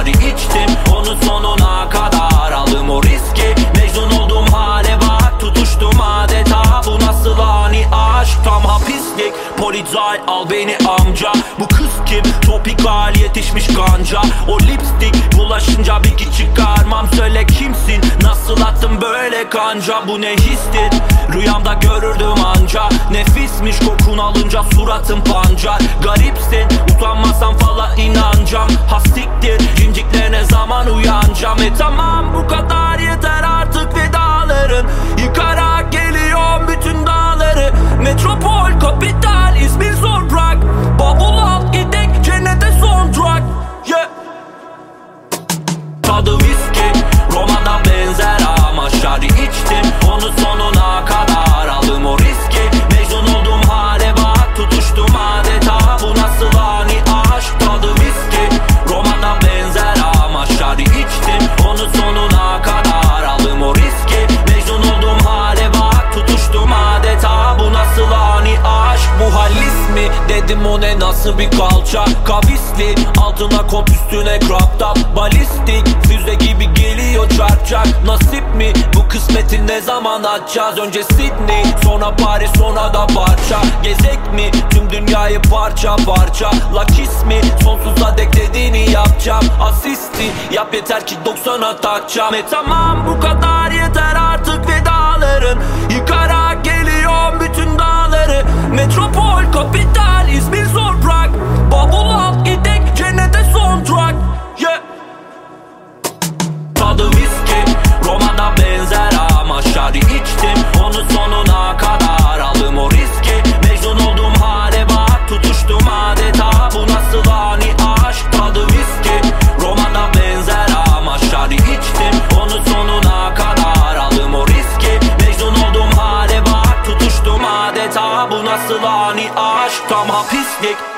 şari içtim, onun sonuna kadar aldım o riski. Mecnun oldum hale bak, tutuştum adeta. Bu nasıl ani aşk, tam hapislik. Polizay al beni amca. Bu kız kim? Topikal yetişmiş ganca. O lipstick bulaşınca bir çıkarmam. Söyle kimsin? Nasıl attım böyle kanca? Bu ne histir? Rüyamda görürdüm anca. Nefismiş kokun alınca suratım pancar. Garipsin, utanmasam falan inancam. Hastiktir, cinciklerine zaman uyanacağım. Tamam bu kadar yeter artık vedaların. Yıkarak geliyorum bütün dağları. Metropol, kapital, İzmir zor bırak. Bavul al gidek cennete son durak. Yeah. Tadı viski, romana benzer ama şari içtim, onun sonuna kadar aldım o riski. Mecnun oldum hale bak, tutuştum adeta. Bu nasıl ani aşk, tadı viski, romana benzer ama şari içtim, onun sonuna kadar aldım o riski. Mecnun oldum hale bak, tutuştum adeta. Bu nasıl ani aşk, bu halis mi? Dedim o ne, nasıl bir kalça? Kavisli, altına kot üstüne crop top. Balistik, füze gibi geliyor çarpacak. Nasip mi? Bu kısmeti ne zaman açacağız? Önce Sydney, sonra Paris, sonra da parça. Gezek mi? Tüm dünyayı parça parça. Lakis mi? Sonsuza dek dediğini yapacağım. Asisti yap yeter ki 90'a takacağım. Tamam bu kadar yeter artık vedaların. Yıkarak geliyorum bütün dağları. Metropol, kapital, İzmir zor bırak. Bavul al gidek cennete son durak. Yeah. Tadı viski, romana benzer ama şari içtim, onun sonuna kadar aldım o riski. Mecnun oldum hale bak, tutuştum adeta. Bu nasıl ani aşk, tadı viski, romana benzer ama şari içtim, onun sonuna kadar aldım o riski. Mecnun oldum hale bak, tutuştum adeta. Bu nasıl ani aşk, tam hapislik.